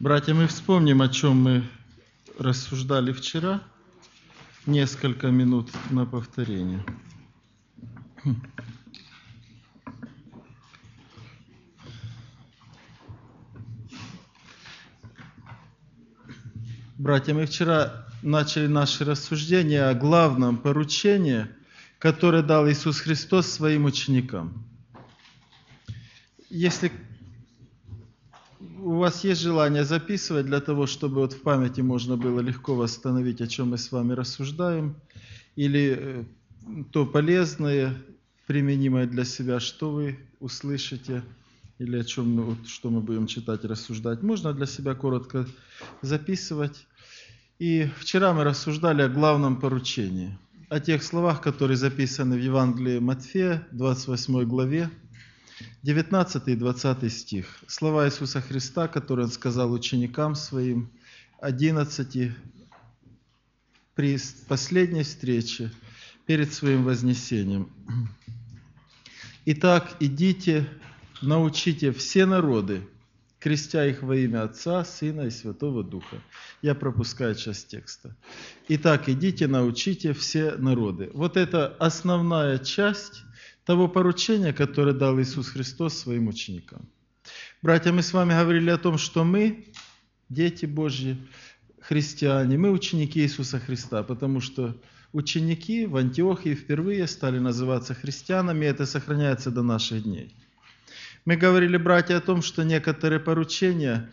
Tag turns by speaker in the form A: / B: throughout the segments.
A: Братья, мы вспомним, о чем мы рассуждали вчера. Несколько минут на повторение. Братья, мы вчера начали наши рассуждения о главном поручении, которое дал Иисус Христос своим ученикам. Если у вас есть желание записывать для того, чтобы вот в памяти можно было легко восстановить, о чем мы с вами рассуждаем, или то полезное, применимое для себя, что вы услышите, или о чем что мы будем читать, рассуждать, можно для себя коротко записывать. И вчера мы рассуждали о главном поручении, о тех словах, которые записаны в Евангелии Матфея, 28 главе, 19 и 20 стих. Слова Иисуса Христа, которые Он сказал ученикам Своим, 11 при последней встрече перед Своим вознесением. «Итак, идите, научите все народы, крестя их во имя Отца, Сына и Святого Духа». Я пропускаю часть текста. «Итак, идите, научите все народы». Вот это основная часть того поручения, которое дал Иисус Христос своим ученикам. Братья, мы с вами говорили о том, что мы, дети Божьи, христиане, мы ученики Иисуса Христа, потому что ученики в Антиохии впервые стали называться христианами, и это сохраняется до наших дней. Мы говорили, братья, о том, что некоторые поручения,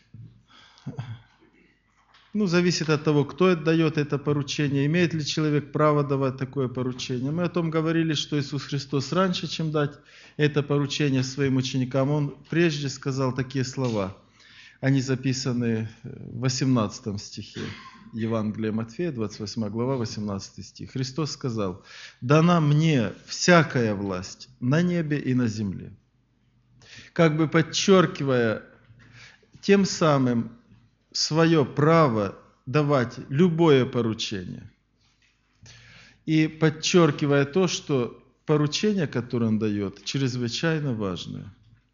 A: зависит от того, кто отдает это поручение, имеет ли человек право давать такое поручение. Мы о том говорили, что Иисус Христос раньше, чем дать это поручение своим ученикам, Он прежде сказал такие слова. Они записаны в 18 стихе Евангелия Матфея, 28 глава, 18 стих. Христос сказал: «Дана мне всякая власть на небе и на земле». Как бы подчеркивая тем самым свое право давать любое поручение. И подчеркивая то, что поручение, которое Он дает, чрезвычайно важное.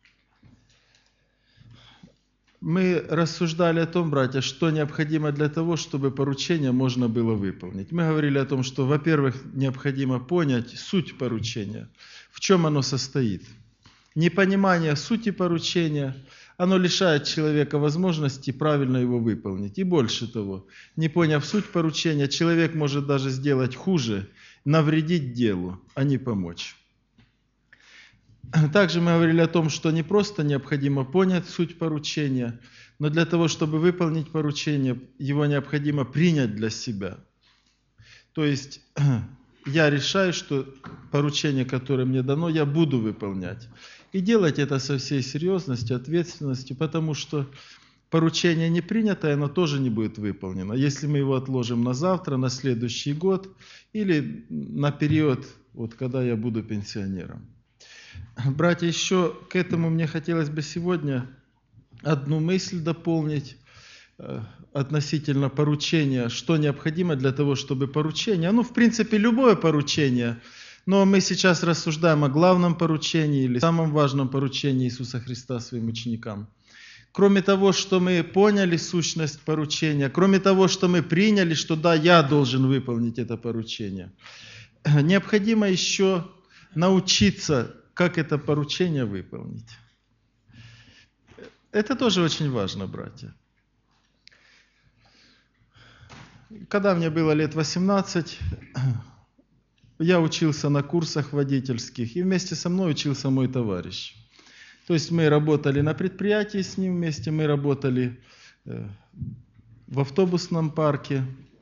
A: Мы рассуждали о том, братья, что необходимо для того, чтобы поручение можно было выполнить. Мы говорили о том, что, во-первых, необходимо понять суть поручения, в чем оно состоит. Непонимание сути поручения, оно лишает человека возможности правильно его выполнить. И больше того, не поняв суть поручения, человек может даже сделать хуже, навредить делу, а не помочь. Также мы говорили о том, что не просто необходимо понять суть поручения, но для того, чтобы выполнить поручение, его необходимо принять для себя. То есть я решаю, что поручение, которое мне дано, я буду выполнять. И делать это со всей серьезностью, ответственностью, потому что поручение не принятое, оно тоже не будет выполнено. Если мы его отложим на завтра, на следующий год или на период, когда я буду пенсионером. Братья, еще к этому мне хотелось бы сегодня одну мысль дополнить относительно поручения, что необходимо для того, чтобы поручение, в принципе, любое поручение, но мы сейчас рассуждаем о главном поручении или самом важном поручении Иисуса Христа своим ученикам. Кроме того, что мы поняли сущность поручения, кроме того, что мы приняли, что да, я должен выполнить это поручение, необходимо еще научиться, как это поручение выполнить. Это тоже очень важно, братья. Когда мне было лет 18, я учился на курсах водительских, и вместе со мной учился мой товарищ. То есть мы работали на предприятии с ним вместе, мы работали в автобусном парке.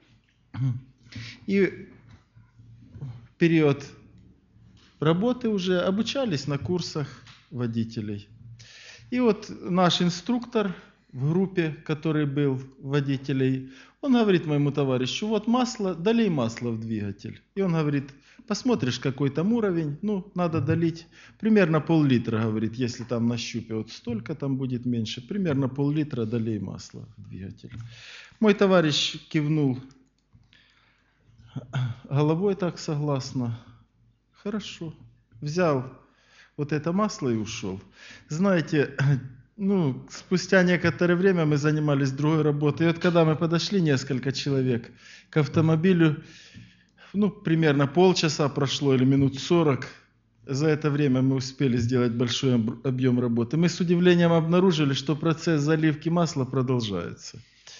A: И в период работы уже обучались на курсах водителей. И вот наш инструктор в группе, который был водителей, он говорит моему товарищу: вот масло, долей масло в двигатель. И он говорит: посмотришь, какой там уровень, надо долить примерно пол-литра, говорит, если там на щупе вот столько, там будет меньше, примерно пол-литра долей масла в двигатель. Мой товарищ кивнул головой так согласно. Хорошо. Взял вот это масло и ушел. Знаете, спустя некоторое время мы занимались другой работой. И вот когда мы подошли, несколько человек, к автомобилю, примерно полчаса прошло или минут 40. За это время мы успели сделать большой объем работы. Мы с удивлением обнаружили, что процесс заливки масла продолжается.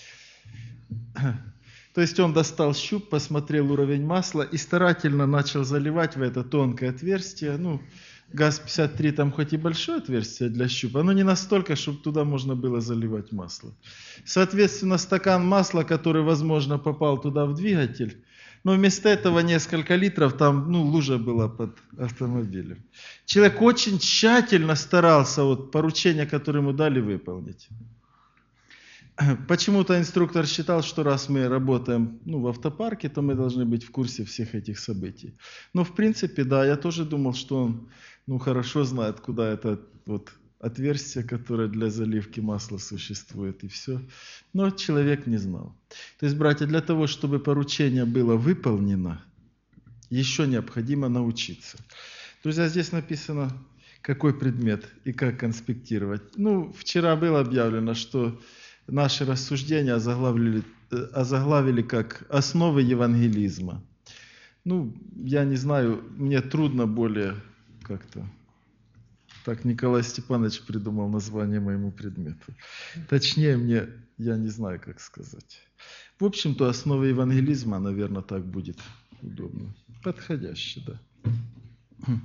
A: То есть он достал щуп, посмотрел уровень масла и старательно начал заливать в это тонкое отверстие. ГАЗ-53 там хоть и большое отверстие для щупа, но не настолько, чтобы туда можно было заливать масло. Соответственно, стакан масла, который, возможно, попал туда в двигатель, но вместо этого несколько литров там, лужа была под автомобилем. Человек очень тщательно старался поручение, которое ему дали, выполнить. Почему-то инструктор считал, что раз мы работаем в автопарке, то мы должны быть в курсе всех этих событий. Но в принципе, да, я тоже думал, что он хорошо знает, куда это отверстие, которое для заливки масла существует, и все. Но человек не знал. То есть, братья, для того, чтобы поручение было выполнено, еще необходимо научиться. Друзья, здесь написано, какой предмет и как конспектировать. Вчера было объявлено, что наши рассуждения озаглавили как «Основы евангелизма». Я не знаю, мне трудно более как-то... Так Николай Степанович придумал название моему предмету. Точнее, я не знаю, как сказать. В общем-то, «Основы евангелизма», наверное, так будет удобно. Подходяще, да.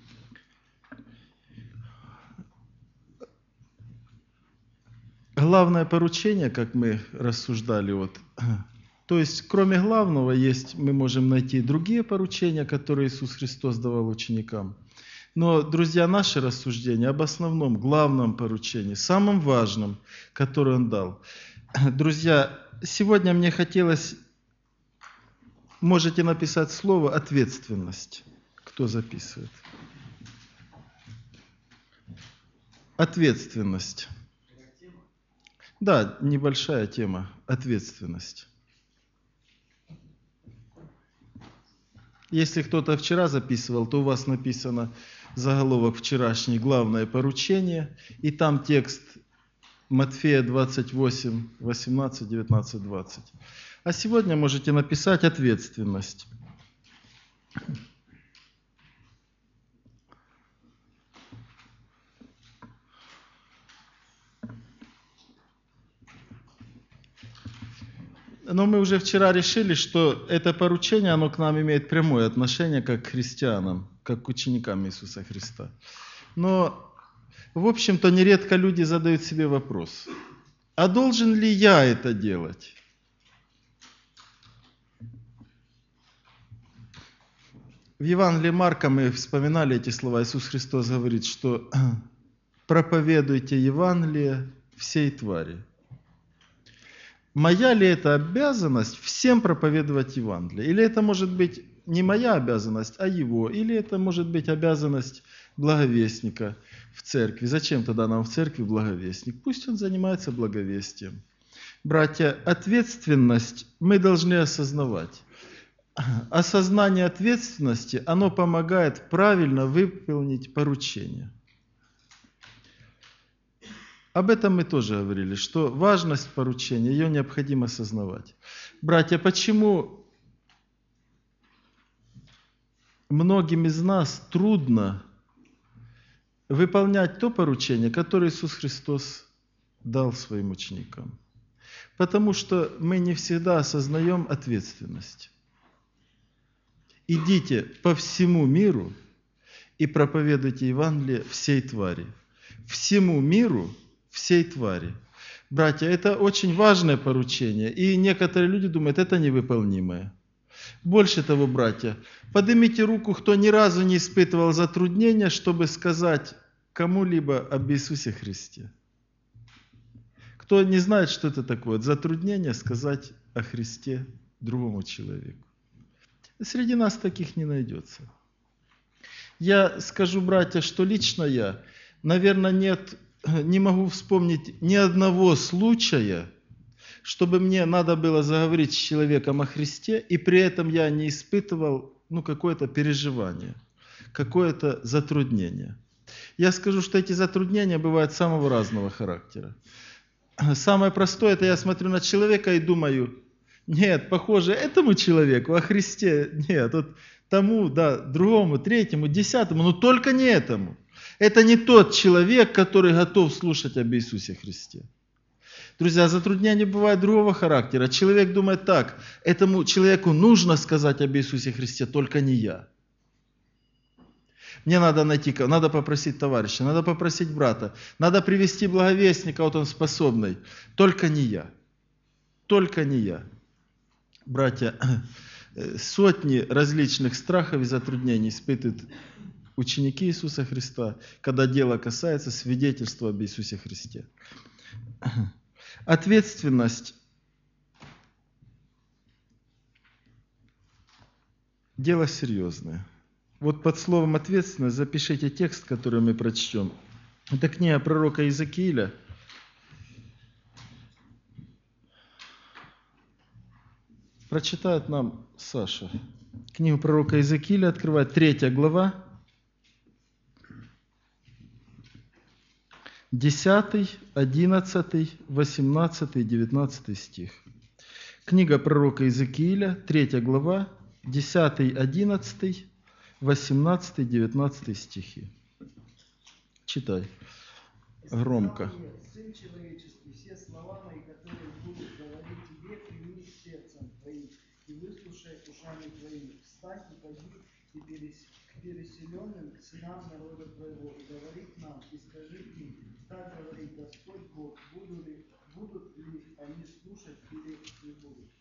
A: Главное поручение, как мы рассуждали, то есть кроме главного мы можем найти другие поручения, которые Иисус Христос давал ученикам. Но, друзья, наше рассуждение об основном, главном поручении, самом важном, которое Он дал. Друзья, сегодня мне хотелось, можете написать слово «ответственность». Кто записывает? Ответственность. Да, небольшая тема. Ответственность. Если кто-то вчера записывал, то у вас написано заголовок «Вчерашний главное поручение», и там текст Матфея 28, 18, 19, 20. А сегодня можете написать «Ответственность». Но мы уже вчера решили, что это поручение, оно к нам имеет прямое отношение как к христианам, как к ученикам Иисуса Христа. Но, в общем-то, нередко люди задают себе вопрос, а должен ли я это делать? В Евангелии Марка мы вспоминали эти слова. Иисус Христос говорит, что проповедуйте Евангелие всей твари. Моя ли это обязанность всем проповедовать Евангелие? Или это может быть не моя обязанность, а его? Или это может быть обязанность благовестника в церкви? Зачем тогда нам в церкви благовестник? Пусть он занимается благовестием. Братья, ответственность мы должны осознавать. Осознание ответственности, оно помогает правильно выполнить поручение. Об этом мы тоже говорили, что важность поручения, ее необходимо осознавать. Братья, почему многим из нас трудно выполнять то поручение, которое Иисус Христос дал своим ученикам? Потому что мы не всегда осознаем ответственность. Идите по всему миру и проповедуйте Евангелие всей твари. Всему миру, всей твари. Братья, это очень важное поручение, и некоторые люди думают, это невыполнимое. Больше того, братья, поднимите руку, кто ни разу не испытывал затруднения, чтобы сказать кому-либо об Иисусе Христе. Кто не знает, что это такое, затруднение сказать о Христе другому человеку. Среди нас таких не найдется. Я скажу, братья, что лично я, наверное, не могу вспомнить ни одного случая, чтобы мне надо было заговорить с человеком о Христе, и при этом я не испытывал какое-то переживание, какое-то затруднение. Я скажу, что эти затруднения бывают самого разного характера. Самое простое, это я смотрю на человека и думаю, нет, похоже, этому человеку о Христе, нет, вот тому, да, другому, третьему, десятому, но только не этому. Это не тот человек, который готов слушать об Иисусе Христе. Друзья, затруднения бывают другого характера. Человек думает так, этому человеку нужно сказать об Иисусе Христе, только не я. Мне надо найти, надо попросить товарища, надо попросить брата, надо привести благовестника, вот он способный. Только не я. Только не я. Братья, сотни различных страхов и затруднений испытывают ученики Иисуса Христа, когда дело касается свидетельства об Иисусе Христе. Ответственность. Дело серьезное. Вот под словом «ответственность» запишите текст, который мы прочтем. Это книга пророка Иезекииля. Прочитает нам Саша. Книгу пророка Иезекииля открывает 3 глава, 10, 11, 18, 19 стих. Книга пророка Иезекииля, 3 глава, 10, 11, 18, 19 стихи. Читай громко.
B: Сын человеческий, все слова мои, которые будут говорить тебе, прими сердцем твоим и выслушай ушами твоими. Встань и пойди к переселенным, к сынам народа твоего, и говори к нам, и скажи им, так говорит Господь Бог, будут ли они слушать или не будут.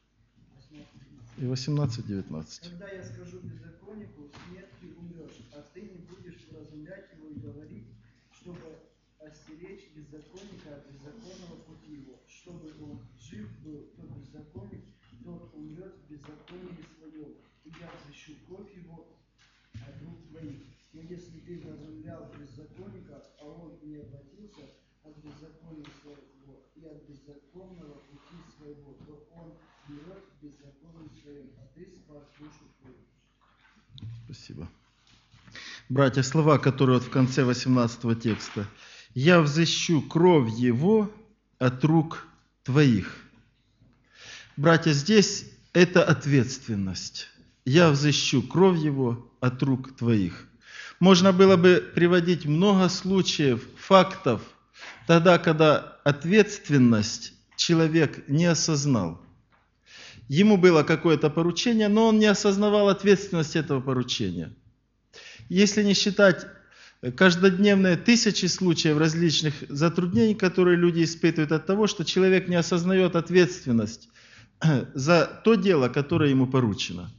A: И 18-19.
B: Когда я скажу беззаконнику, смертью умрешь, а ты не будешь вразумлять его и говорить, чтобы остеречь беззаконника от беззаконного пути его, чтобы он жив был, тот беззаконник, тот умрет в беззаконии своем, и я взыщу кровь его от рук твоих. Но если ты вразумлял беззаконника, а он не обратился от беззакония своего и от беззаконного пути своего, то он умрет в беззаконии своем, а ты спас душу твою.
A: Спасибо. Братья, слова, которые вот в конце 18 текста. «Я взыщу кровь его от рук твоих». Братья, здесь это ответственность. «Я взыщу кровь его от рук твоих». Можно было бы приводить много случаев, фактов, тогда, когда ответственность человек не осознал. Ему было какое-то поручение, но он не осознавал ответственность этого поручения. Если не считать каждодневные тысячи случаев различных затруднений, которые люди испытывают от того, что человек не осознает ответственность за то дело, которое ему поручено.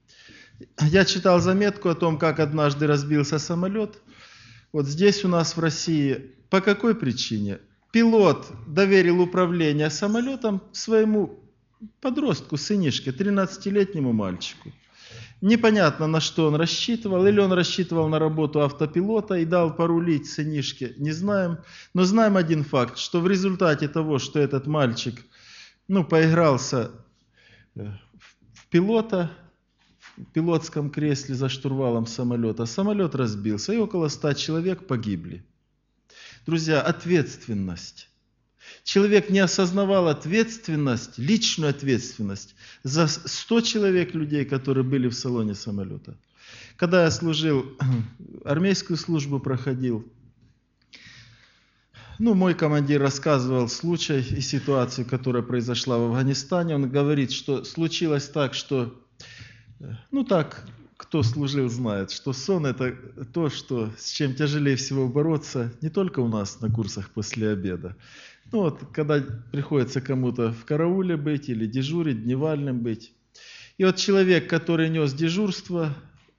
A: Я читал заметку о том, как однажды разбился самолет. Вот здесь у нас в России. По какой причине? Пилот доверил управление самолетом своему подростку, сынишке, 13-летнему мальчику. Непонятно, на что он рассчитывал. Или он рассчитывал на работу автопилота и дал порулить сынишке, не знаем. Но знаем один факт, что в результате того, что этот мальчик поигрался в пилота, в пилотском кресле за штурвалом самолета, самолет разбился, и около 100 человек погибли. Друзья, ответственность. Человек не осознавал ответственность, личную ответственность за 100 человек людей, которые были в салоне самолета. Когда я служил, армейскую службу проходил, мой командир рассказывал случай и ситуацию, которая произошла в Афганистане. Он говорит, что случилось так, что, кто служил, знает, что сон – это то, с чем тяжелее всего бороться, не только у нас на курсах после обеда. Когда приходится кому-то в карауле быть или дежурить, дневальным быть. И вот человек, который нес дежурство,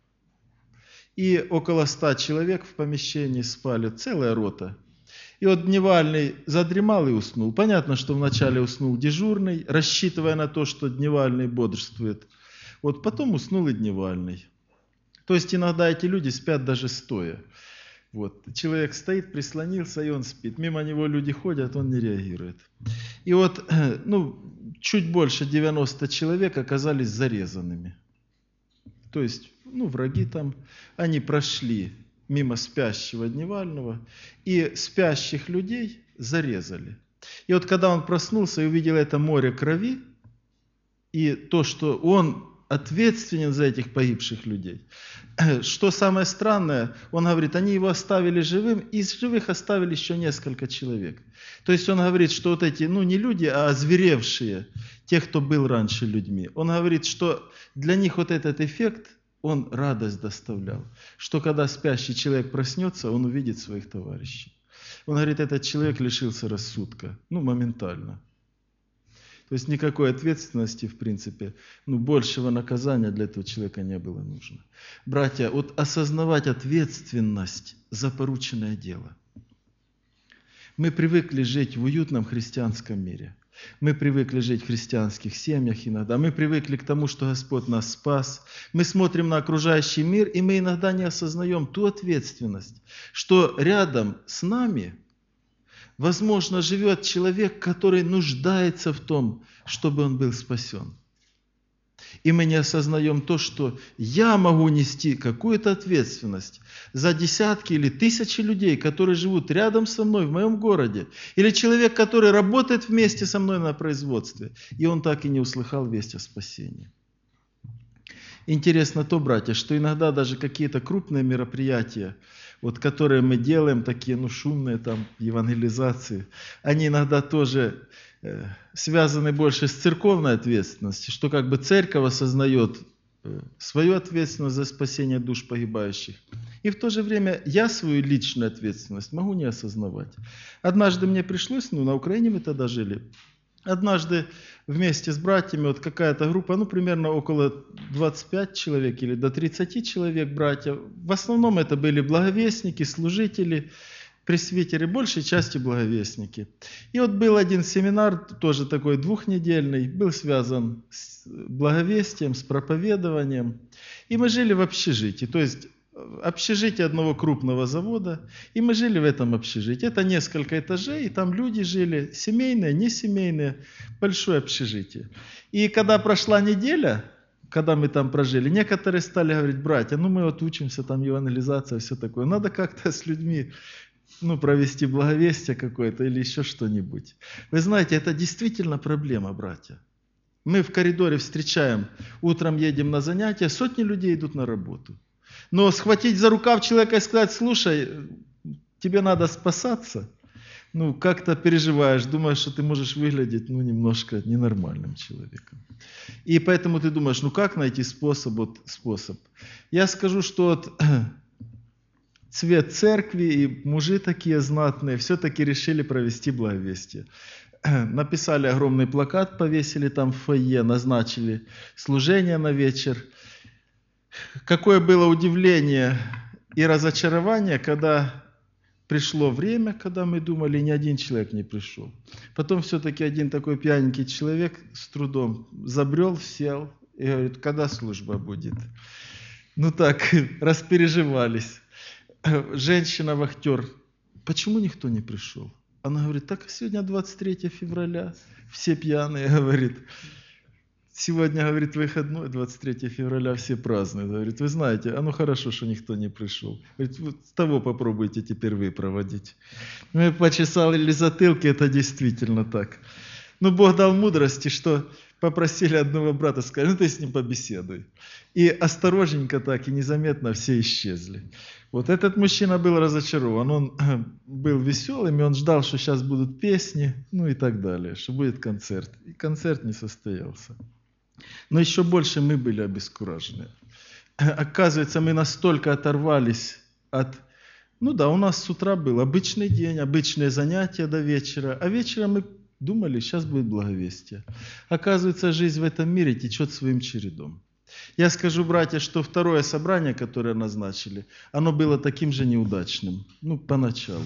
A: и около 100 человек в помещении спали, целая рота. И вот дневальный задремал и уснул. Понятно, что вначале уснул дежурный, рассчитывая на то, что дневальный бодрствует. Вот потом уснул и дневальный. То есть иногда эти люди спят даже стоя. Вот. Человек стоит, прислонился, и он спит. Мимо него люди ходят, он не реагирует. И вот, чуть больше 90 человек оказались зарезанными. То есть, враги там, они прошли мимо спящего Дневального, и спящих людей зарезали. И вот когда он проснулся и увидел это море крови, и то, что он ответственен за этих погибших людей, что самое странное, он говорит, они его оставили живым, и из живых оставили еще несколько человек. То есть он говорит, что вот эти, не люди, а озверевшие, те, кто был раньше людьми, он говорит, что для них вот этот эффект, он радость доставлял, что когда спящий человек проснется, он увидит своих товарищей. Он говорит, этот человек лишился рассудка, моментально. То есть никакой ответственности, в принципе, большего наказания для этого человека не было нужно. Братья, вот осознавать ответственность за порученное дело. Мы привыкли жить в уютном христианском мире. Мы привыкли жить в христианских семьях иногда. Мы привыкли к тому, что Господь нас спас. Мы смотрим на окружающий мир, и мы иногда не осознаем ту ответственность, что рядом с нами, возможно, живет человек, который нуждается в том, чтобы он был спасен. И мы не осознаем то, что я могу нести какую-то ответственность за десятки или тысячи людей, которые живут рядом со мной в моем городе. Или человек, который работает вместе со мной на производстве, и он так и не услыхал весть о спасении. Интересно то, братья, что иногда даже какие-то крупные мероприятия, которые мы делаем, такие шумные евангелизации, они иногда тоже связаны больше с церковной ответственностью, что церковь осознает свою ответственность за спасение душ погибающих. И в то же время я свою личную ответственность могу не осознавать. Однажды мне пришлось, на Украине мы тогда жили, однажды вместе с братьями, какая-то группа, примерно около 25 человек или до 30 человек братьев. В основном это были благовестники, служители, пресвитеры, большей части благовестники. И был один семинар, тоже такой двухнедельный, был связан с благовестием, с проповедованием. И мы жили в общежитии, то есть общежитие одного крупного завода, и мы жили в этом общежитии. Это несколько этажей, и там люди жили, семейные, несемейные, большое общежитие. И когда прошла неделя, когда мы там прожили, некоторые стали говорить, братья, мы учимся, евангелизация, все такое, надо как-то с людьми провести благовестие какое-то или еще что-нибудь. Вы знаете, это действительно проблема, братья. Мы в коридоре встречаем, утром едем на занятия, сотни людей идут на работу. Но схватить за рукав человека и сказать, слушай, тебе надо спасаться, как-то переживаешь, думаешь, что ты можешь выглядеть, немножко ненормальным человеком. И поэтому ты думаешь, как найти способ? Я скажу, что цвет церкви и мужи такие знатные все-таки решили провести благовестие. Написали огромный плакат, повесили там в фойе, назначили служение на вечер. Какое было удивление и разочарование, когда пришло время, когда мы думали, ни один человек не пришел. Потом все-таки один такой пьяненький человек с трудом забрел, сел и говорит, когда служба будет? Распереживались. Женщина-вахтер, почему никто не пришел? Она говорит, так сегодня 23 февраля, все пьяные, говорит. Сегодня, говорит, выходной, 23 февраля, все празднуют. Говорит, вы знаете, хорошо, что никто не пришел. Говорит, с того попробуйте теперь вы проводить. Мы почесали затылки, это действительно так. Бог дал мудрости, что попросили одного брата, сказали, ты с ним побеседуй. И осторожненько так, и незаметно все исчезли. Этот мужчина был разочарован, он был веселым, и он ждал, что сейчас будут песни, и так далее, что будет концерт. И концерт не состоялся. Но еще больше мы были обескуражены. Оказывается, мы настолько оторвались от... у нас с утра был обычный день, обычные занятия до вечера, а вечером мы думали, сейчас будет благовестие. Оказывается, жизнь в этом мире течет своим чередом. Я скажу, братья, что второе собрание, которое назначили, оно было таким же неудачным, поначалу.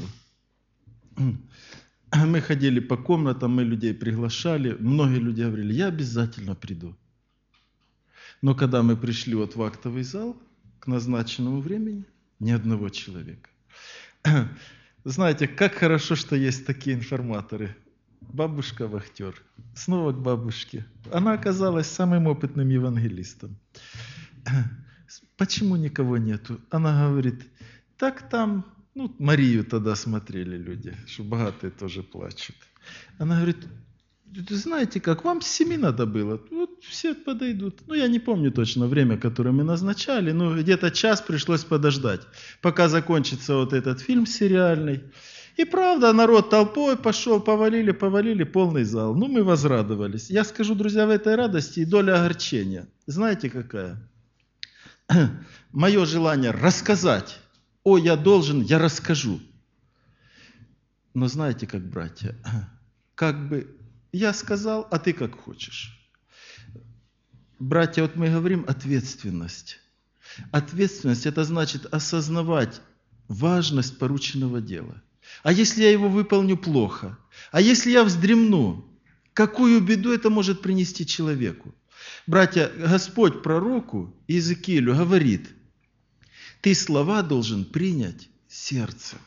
A: Мы ходили по комнатам, мы людей приглашали, многие люди говорили, я обязательно приду. Но когда мы пришли в актовый зал к назначенному времени, ни одного человека. Знаете, как хорошо, что есть такие информаторы. Бабушка-вахтер. Снова к бабушке. Она оказалась самым опытным евангелистом. Почему никого нету? Она говорит, Так там, Марию тогда смотрели люди, что богатые тоже плачут. Она говорит, знаете как, вам с 7 надо было, вот все подойдут. Я не помню точно время, которое мы назначали, но где-то час пришлось подождать, пока закончится вот этот фильм сериальный. И правда, народ толпой пошел, повалили, полный зал. Мы возрадовались. Я скажу, друзья, в этой радости и доля огорчения. Знаете какая? Мое желание рассказать. Я должен, я расскажу. Но знаете как, братья, как бы я сказал, а ты как хочешь. Братья, вот мы говорим ответственность. Ответственность – это значит осознавать важность порученного дела. А если я его выполню плохо? А если я вздремну? Какую беду это может принести человеку? Братья, Господь пророку Иезекиилю говорит, ты слова должен принять сердцем.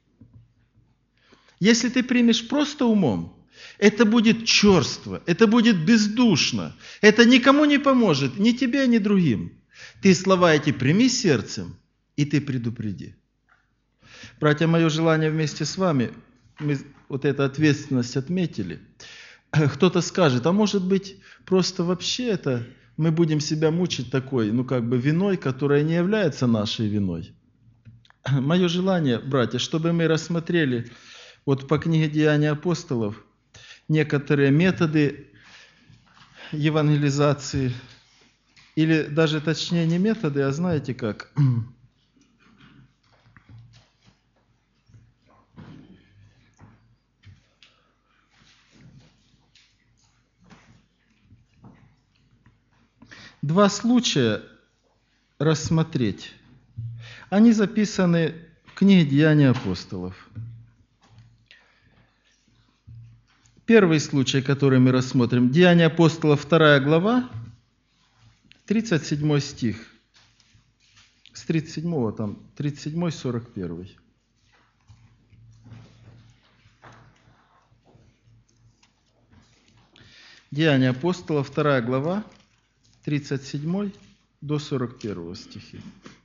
A: Если ты примешь просто умом, это будет черство, это будет бездушно, это никому не поможет, ни тебе, ни другим. Ты слова эти прими сердцем, и ты предупреди. Братья, мое желание вместе с вами, мы вот эту ответственность отметили. Кто-то скажет, а может быть, просто вообще это мы будем себя мучить такой, виной, которая не является нашей виной. Мое желание, братья, чтобы мы рассмотрели вот по книге «Деяния апостолов» некоторые методы евангелизации, или даже точнее не методы, а знаете как? Два случая рассмотреть. Они записаны в книге «Деяния апостолов». Первый случай, который мы рассмотрим, Деяния апостолов, 2 глава, 37 стих. С 37, 37, 41. Деяния апостолов, 2 глава, 37 до 41 стихи.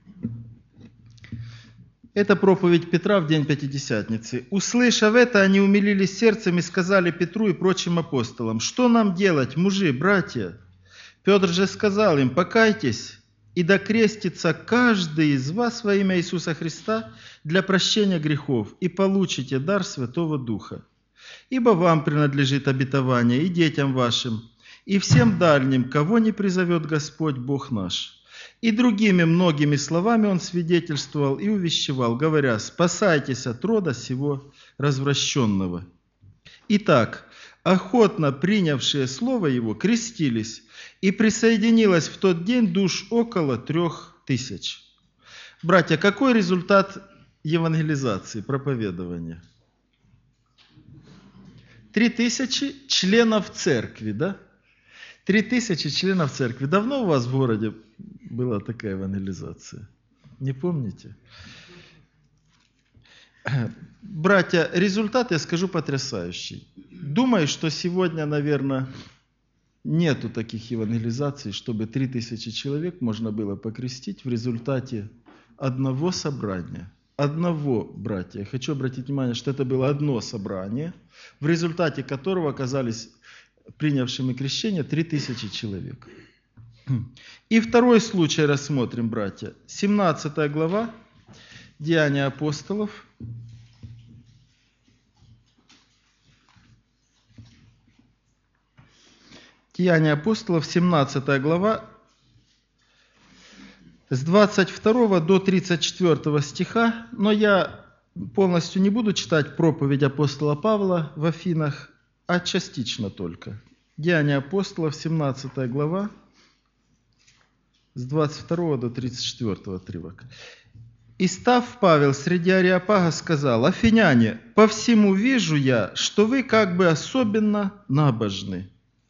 A: Это проповедь Петра в день Пятидесятницы. «Услышав это, они умилились сердцем и сказали Петру и прочим апостолам, что нам делать, мужи, братья? Петр же сказал им, покайтесь, и докрестится каждый из вас во имя Иисуса Христа для прощения грехов, и получите дар Святого Духа. Ибо вам принадлежит обетование и детям вашим, и всем дальним, кого не призовет Господь Бог наш». И другими многими словами он свидетельствовал и увещевал, говоря, «Спасайтесь от рода сего развращенного». Итак, охотно принявшие слово его крестились, и присоединилось в тот день душ около 3000. Братья, какой результат евангелизации, проповедования? 3000 членов церкви, да? 3000 членов церкви. Давно у вас в городе была такая евангелизация? Не помните? Братья, результат, я скажу, потрясающий. Думаю, что сегодня, наверное, нету таких евангелизаций, чтобы 3000 человек можно было покрестить в результате одного собрания. Одного, братья. Я хочу обратить внимание, что это было одно собрание, в результате которого оказались принявшими крещение 3000 человек. И второй случай рассмотрим, братья. 17 глава Деяния апостолов. Деяния апостолов, 17 глава, с 22 до 34 стиха. Но я полностью не буду читать проповедь апостола Павла в Афинах, а частично только. Деяния апостолов, 17 глава, с 22 до 34 отрывок. «И став Павел среди Ареопага, сказал, «Афиняне, по всему вижу я, что вы как бы особенно набожны».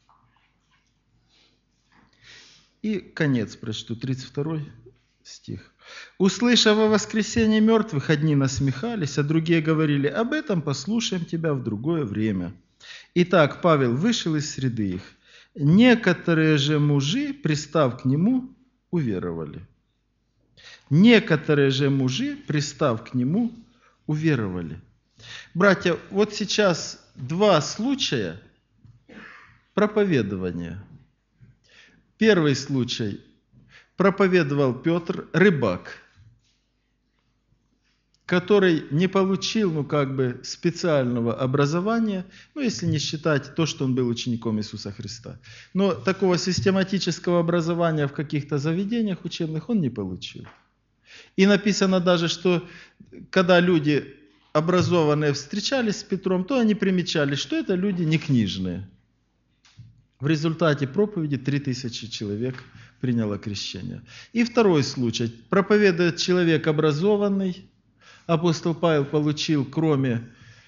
A: И конец прочту, 32 стих. «Услышав о воскресении мертвых, одни насмехались, а другие говорили, об этом послушаем тебя в другое время. Итак, Павел вышел из среды их. Некоторые же мужи, пристав к нему, уверовали». Некоторые же мужи, пристав к нему, уверовали. Братья, вот сейчас два случая проповедования. Первый случай. Проповедовал Петр, рыбак, который не получил, специального образования, если не считать то, что он был учеником Иисуса Христа. Но такого систематического образования в каких-то заведениях учебных он не получил. И написано даже, что когда люди образованные встречались с Петром, то они примечали, что это люди не книжные. В результате проповеди 3000 человек приняло крещение. И второй случай. Проповедует человек образованный. Апостол Павел получил, кроме,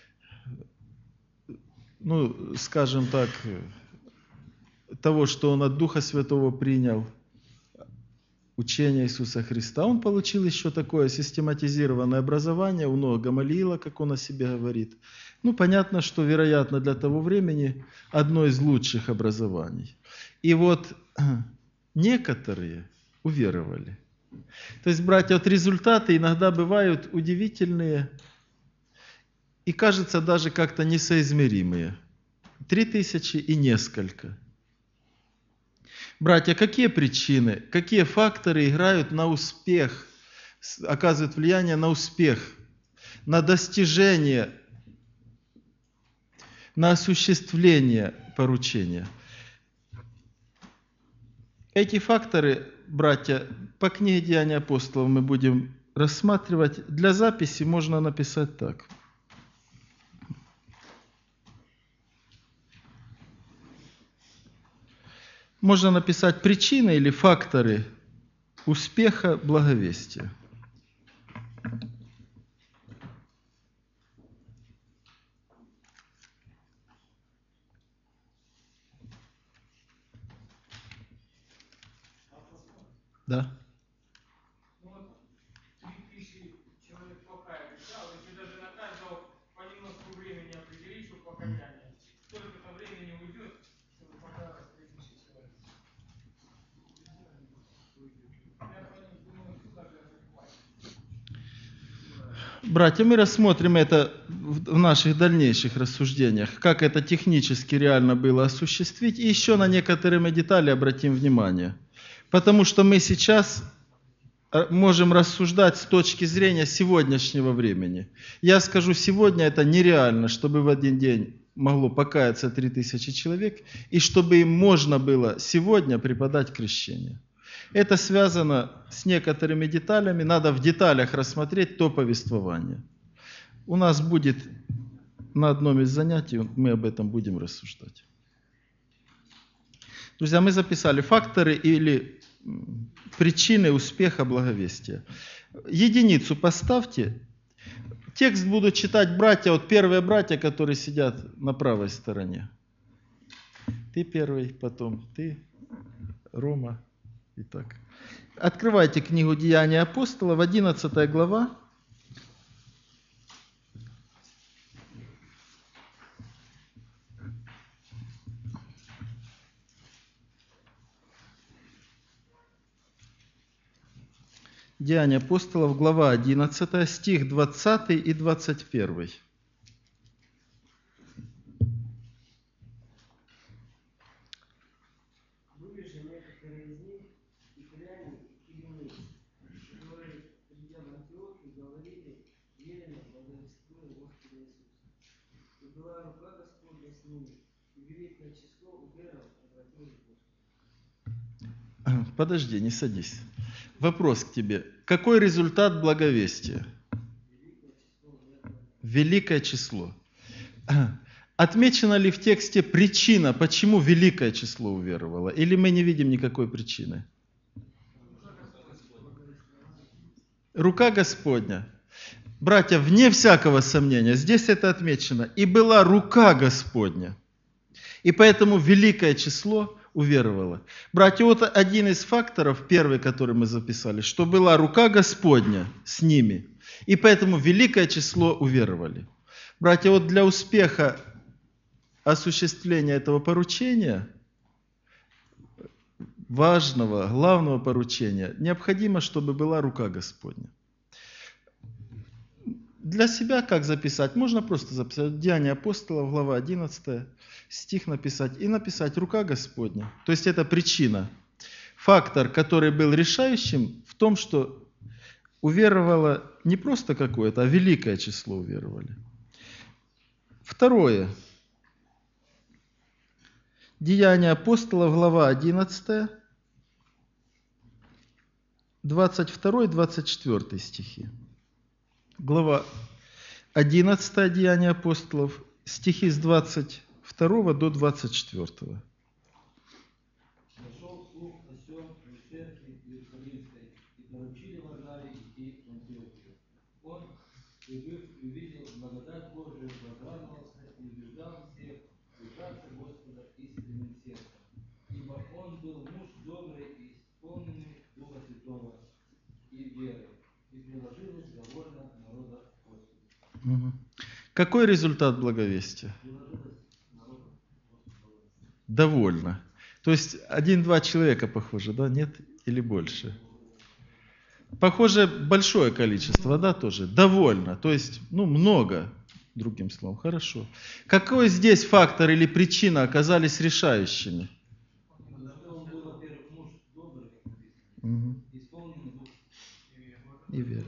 A: того, что он от Духа Святого принял, учение Иисуса Христа, он получил еще такое систематизированное образование у ног Гамалиила, как он о себе говорит. Понятно, что, вероятно, для того времени одно из лучших образований. И вот некоторые уверовали. То есть, братья, результаты иногда бывают удивительные и, кажется, даже как-то несоизмеримые. 3000 и несколько. Братья, какие причины, какие факторы играют на успех, оказывают влияние на успех, на достижение, на осуществление поручения? Эти факторы, братья, по книге «Деяния апостолов» мы будем рассматривать. Для записи можно написать так. Можно написать причины или факторы успеха благовестия. Да.
C: 3000 человек покаялись, да, если даже на каждого понемножку времени определить, что покаяние, сколько-то времени уйдет, чтобы покаялось 3000 человек.
A: Братья, мы рассмотрим это в наших дальнейших рассуждениях, как это технически реально было осуществить, и еще на некоторые детали обратим внимание. Потому что мы сейчас можем рассуждать с точки зрения сегодняшнего времени. Я скажу, сегодня это нереально, чтобы в один день могло покаяться 3000 человек, и чтобы им можно было сегодня преподать крещение. Это связано с некоторыми деталями, надо в деталях рассмотреть то повествование. У нас будет на одном из занятий, мы об этом будем рассуждать. Друзья, мы записали факторы или причины успеха благовестия. Единицу поставьте. Текст буду читать братья, первые братья, которые сидят на правой стороне. Ты первый, потом ты, Рома. Итак, открывайте книгу «Деяния апостолов», 11 глава. Деяния апостолов, глава 11, стих 20 и 21.
B: Были же некоторые из них и кряне, и иные, которые, придя в Антиохию, говорили верно, благовествуя Господа Иисуса. И была рука Господня с ними, и великое число уверовав обратилось к Господу.
A: Подожди, не садись. Вопрос к тебе. Какой результат благовестия? Великое число. Отмечена ли в тексте причина, почему великое число уверовало? Или мы не видим никакой причины? Рука Господня. Братья, вне всякого сомнения, здесь это отмечено. И была рука Господня. И поэтому великое число уверовало. Братья, один из факторов, первый, который мы записали, что была рука Господня с ними. И поэтому великое число уверовали. Братья, для успеха осуществления этого поручения важного, главного поручения необходимо, чтобы была рука Господня. Для себя как записать? Можно просто записать Деяния апостолов, глава 11, стих написать и написать «Рука Господня». То есть это причина. Фактор, который был решающим в том, что уверовало не просто какое-то, а великое число уверовали. Второе. Деяния апостолов, глава 11, 22-24 стихи. Глава 11 Деяния апостолов, стихи с 22 до 24.
D: Нашел слух о сем в церкви Иерусалимской, и поручили Варнаве идти в Антиохию. Он, прибыв, увидел благодать Божию, возрадовался и убеждал всех держаться Господа истинным сердцем. Ибо он был муж добрый и исполненный Духа Святого и веры, и приложилось довольно народа Господу.
A: Какой результат благовестия? Довольно. То есть 1-2 человека, похоже, да? Нет? Или больше? Похоже, большое количество, да, тоже? Довольно. То есть, много, другим словом. Хорошо. Какой здесь фактор или причина оказались решающими?
D: Он был, во-первых, муж добрый, как написано, исполненный Дух
A: И веры.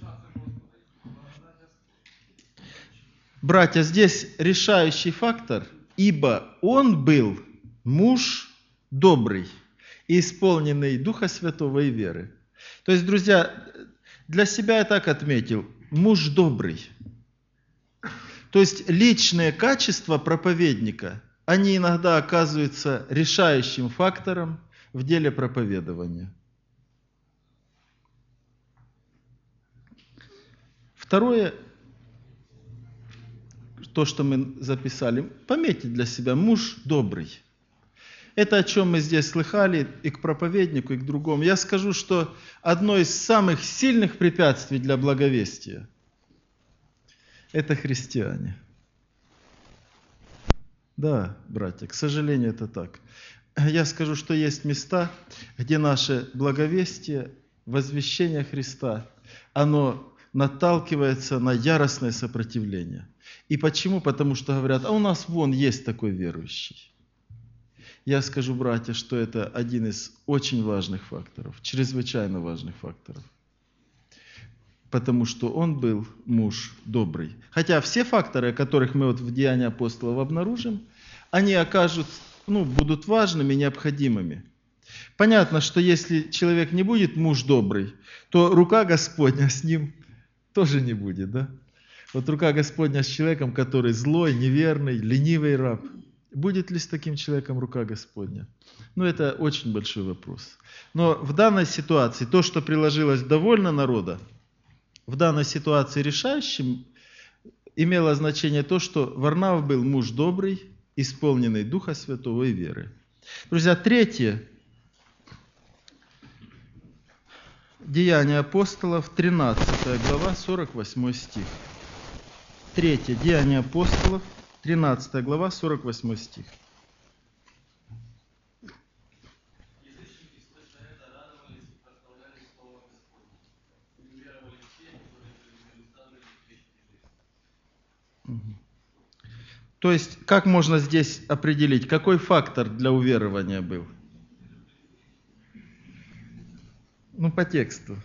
A: Братья, здесь решающий фактор, ибо он был муж добрый и исполненный Духа Святого и веры. То есть, друзья, для себя я так отметил, муж добрый. То есть личные качества проповедника, они иногда оказываются решающим фактором в деле проповедования. Второе, то, что мы записали, пометьте для себя, муж добрый. Это о чем мы здесь слыхали и к проповеднику, и к другому. Я скажу, что одно из самых сильных препятствий для благовестия – это христиане. Да, братья, к сожалению, это так. Я скажу, что есть места, где наше благовестие, возвещение Христа, оно наталкивается на яростное сопротивление. И почему? Потому что говорят, а у нас вон есть такой верующий. Я скажу, братья, что это один из очень важных факторов, чрезвычайно важных факторов. Потому что он был муж добрый. Хотя все факторы, о которых мы в Деянии апостолов обнаружим, они окажутся, будут важными, необходимыми. Понятно, что если человек не будет муж добрый, то рука Господня с ним тоже не будет, да? Вот рука Господня с человеком, который злой, неверный, ленивый раб. Будет ли с таким человеком рука Господня? Это очень большой вопрос. Но в данной ситуации, то, что приложилось довольно народа, в данной ситуации решающим имело значение то, что Варнава был муж добрый, исполненный Духа Святого и веры. Друзья, третье. Деяния апостолов, 13 глава, 48 стих. Третье. Деяния апостолов, 13 глава, 48 стих.
D: Язычники, слыша это, радовались и прославляли слово Господне. И уверовали все, которые были представлены в вечной жизни.
A: То есть, как можно здесь определить, какой фактор для уверования был? По тексту.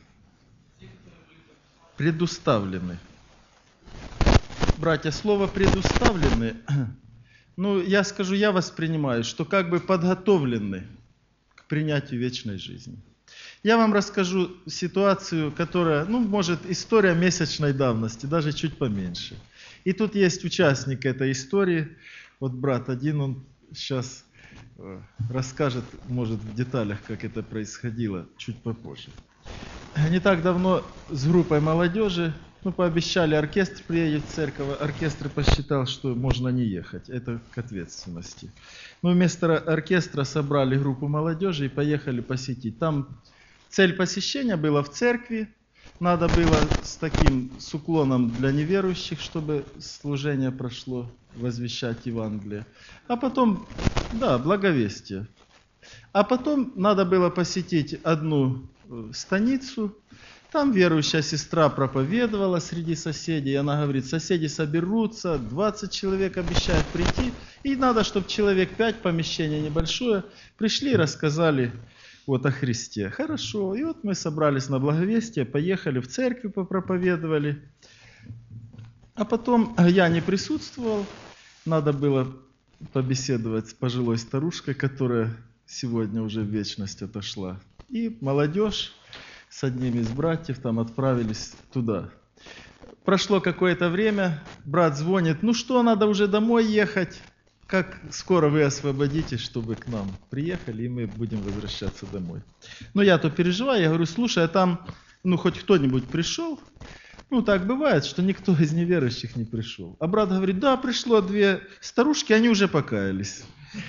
A: Предуставлены. Братья, слово «предуставлены», я скажу, я воспринимаю, что как бы подготовлены к принятию вечной жизни. Я вам расскажу ситуацию, которая, может, история месячной давности, даже чуть поменьше. И тут есть участник этой истории, вот брат один, он сейчас расскажет, может, в деталях, как это происходило, чуть попозже. Не так давно с группой молодежи, пообещали, оркестр приедет в церковь, оркестр посчитал, что можно не ехать, это к ответственности. Вместо оркестра собрали группу молодежи и поехали посетить. Там цель посещения была в церкви, надо было с уклоном для неверующих, чтобы служение прошло, возвещать Евангелие. А потом, благовестие. А потом надо было посетить одну станицу. Там верующая сестра проповедовала среди соседей. Она говорит, соседи соберутся, 20 человек обещают прийти. И надо, чтобы человек 5, помещение небольшое, пришли и рассказали вот о Христе. Хорошо. И вот мы собрались на благовестие, поехали в церковь, попроповедовали. А потом я не присутствовал. Надо было побеседовать с пожилой старушкой, которая сегодня уже в вечность отошла. И молодежь с одним из братьев там отправились туда. Прошло какое-то время, брат звонит, ну что, надо уже домой ехать. Как скоро вы освободитесь, чтобы к нам приехали, и мы будем возвращаться домой. Ну я то переживаю, я говорю, слушай, а там, ну хоть кто-нибудь пришел? Ну так бывает, что никто из неверующих не пришел. А брат говорит, да, пришло 2 старушки, они уже покаялись.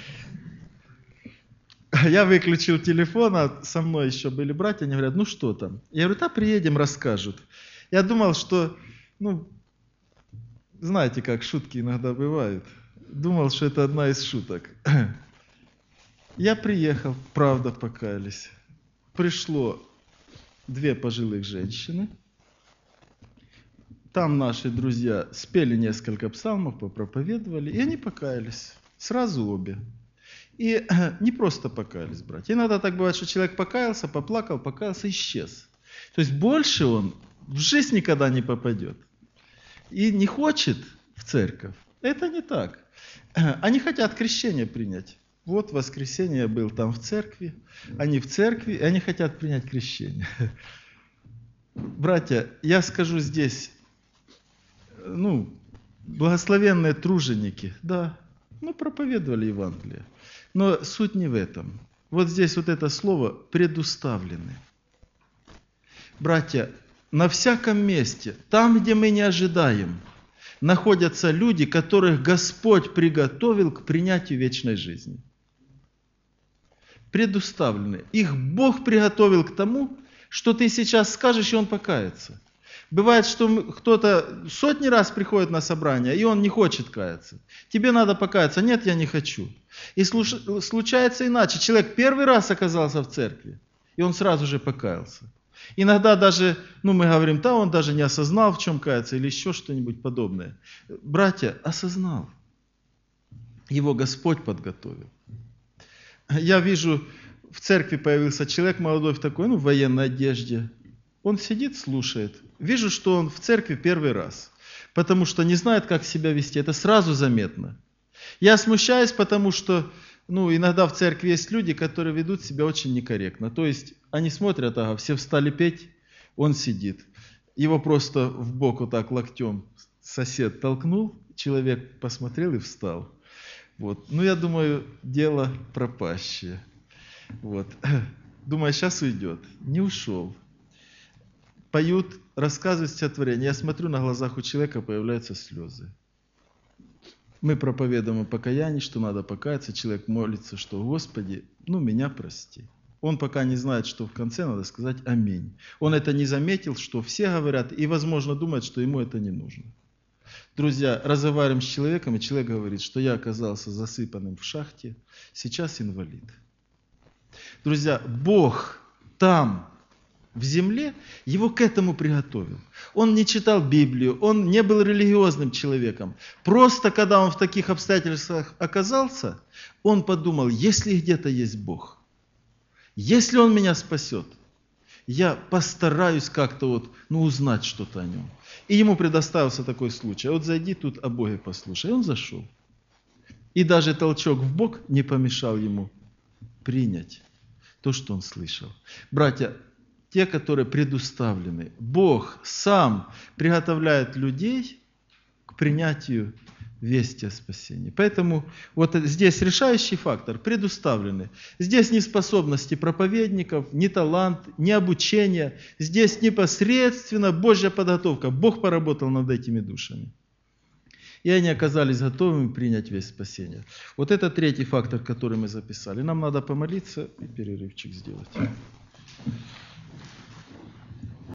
A: Я выключил телефон, а со мной еще были братья, они говорят, ну что там? Я говорю, да, приедем, расскажут. Я думал, что, ну, знаете, как шутки иногда бывают. Думал, что это одна из шуток. Я приехал, правда покаялись. Пришло 2 пожилых женщины. Там наши друзья спели несколько псалмов, попроповедовали, и они покаялись. Сразу обе. И не просто покаялись, братья. Иногда так бывает, что человек покаялся, поплакал, покаялся, исчез. То есть больше он в жизнь никогда не попадет. И не хочет в церковь. Это не так. Они хотят крещение принять. Вот в воскресенье я был там в церкви. Они в церкви, и они хотят принять крещение. Братья, я скажу здесь, ну, благословенные труженики, да, ну, проповедовали Евангелие. Но суть не в этом. Вот здесь вот это слово «предуставлены». Братья, на всяком месте, там, где мы не ожидаем, находятся люди, которых Господь приготовил к принятию вечной жизни. Предуставлены. Их Бог приготовил к тому, что ты сейчас скажешь, и он покается. Бывает, что кто-то сотни раз приходит на собрание, и он не хочет каяться. Тебе надо покаяться. Нет, я не хочу. И случается иначе. Человек первый раз оказался в церкви, и он сразу же покаялся. Иногда даже, ну мы говорим, да, он даже не осознал, в чем каяться, или еще что-нибудь подобное. Братья, осознал. Его Господь подготовил. Я вижу, в церкви появился человек молодой в такой, ну, в военной одежде. Он сидит, слушает. Вижу, что он в церкви первый раз, потому что не знает, как себя вести. Это сразу заметно. Я смущаюсь, потому что, ну, иногда в церкви есть люди, которые ведут себя очень некорректно. То есть они смотрят, ага, все встали петь, он сидит. Его просто в бок вот так локтем сосед толкнул, человек посмотрел и встал. Вот. Ну, я думаю, дело пропащее. Вот. Думаю, сейчас уйдет. Не ушел. Поют, рассказывают стихотворение. Я смотрю, на глазах у человека появляются слезы. Мы проповедуем о покаянии, что надо покаяться. Человек молится, что «Господи, ну меня прости». Он пока не знает, что в конце надо сказать «Аминь». Он это не заметил, что все говорят, и, возможно, думает, что ему это не нужно. Друзья, разговариваем с человеком, и человек говорит, что я оказался засыпанным в шахте, сейчас инвалид. Друзья, Бог там, в земле, его к этому приготовил. Он не читал Библию, он не был религиозным человеком. Просто когда он в таких обстоятельствах оказался, он подумал, если где-то есть Бог, если Он меня спасет, я постараюсь как-то вот, ну, узнать что-то о Нем. И ему предоставился такой случай. Вот зайди тут о Боге послушай. И он зашел. И даже толчок в бок не помешал ему принять то, что он слышал. Братья, те, которые предуставлены, Бог сам приготовляет людей к принятию вести о спасении. Поэтому вот здесь решающий фактор – предуставлены. Здесь ни способности проповедников, ни талант, ни обучение. Здесь непосредственно Божья подготовка. Бог поработал над этими душами. И они оказались готовыми принять весть спасения. Вот это третий фактор, который мы записали. Нам надо помолиться и перерывчик сделать.